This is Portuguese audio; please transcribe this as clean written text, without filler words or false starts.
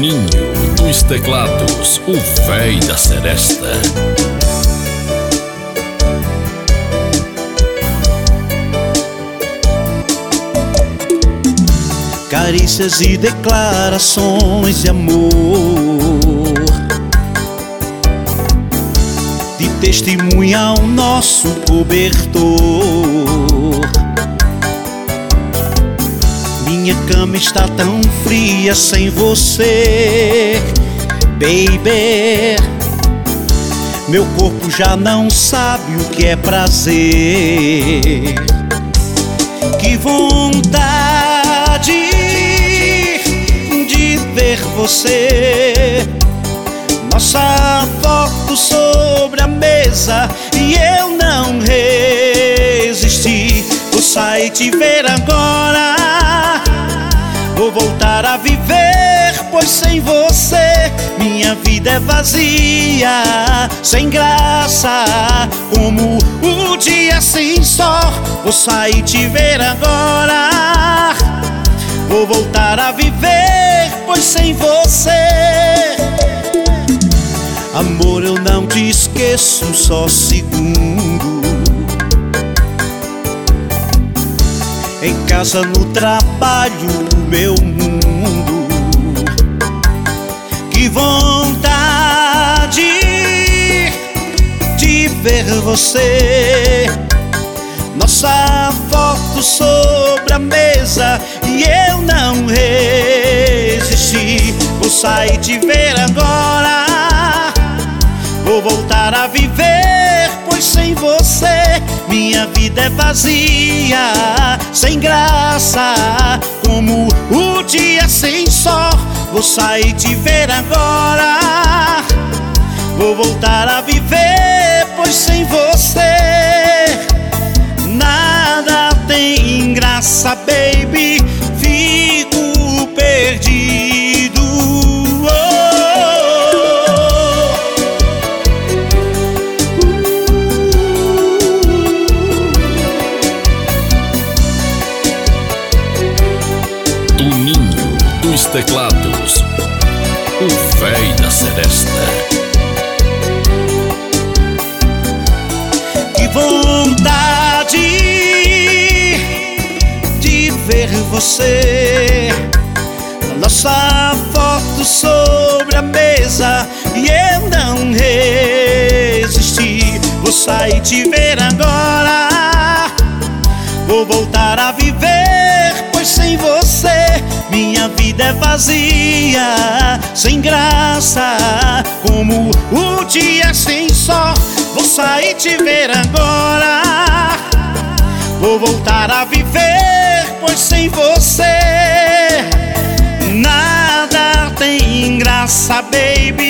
Toninho dos teclados, o véi da seresta. Carícias e declarações de amor, de testemunha o nosso cobertor. Minha cama está tão fria sem você, baby. Meu corpo já não sabe o que é prazer. Que vontade de ver você, nossa foto sobre a mesa, e eu não resisti. Vou sair te ver agora, vou voltar a viver, pois sem você minha vida é vazia, sem graça, como o dia sem sol. Vou sair te ver agora, vou voltar a viver, pois sem você, amor, eu não te esqueço um só segundo. Em casa, no trabalho, no meu mundo. Que vontade de ver você, nossa foto sobre a mesa, e eu não resisti. Vou sair te ver agora, vou voltar a viver, pois sem você minha vida é vazia, sem graça, como o dia sem sol. Vou sair te ver agora, vou voltar a viver, pois sem você nada tem graça, baby. Fico perdido. Toninho dos teclados, o véi da seresta. Que vontade de ver você, nossa foto sobre a mesa, e eu não resisti. Vou sair te ver agora, vou voltar a viver, pois sem você minha vida é vazia, sem graça, como o dia sem sol. Vou sair te ver agora, vou voltar a viver, pois sem você nada tem graça, baby.